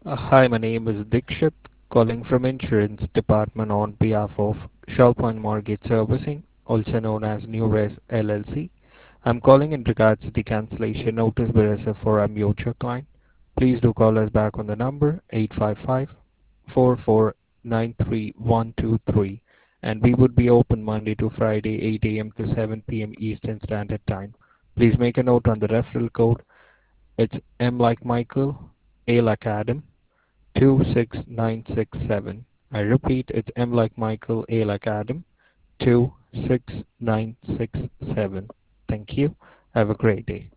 Hi, my name is Dikshit, calling from insurance department on behalf of Shellpoint Mortgage Servicing, also known as NewRes LLC. I'm calling in regards to the cancellation notice we received for our mutual client. Please do call us back on the number 855-4493-123, and we would be open Monday to Friday 8 a.m. to 7 p.m. Eastern Standard Time. Please make a note on the referral code. It's M like Michael, A like Adam, 26967. I repeat, it's M like Michael, A like Adam, 26967. Thank you. Have a great day.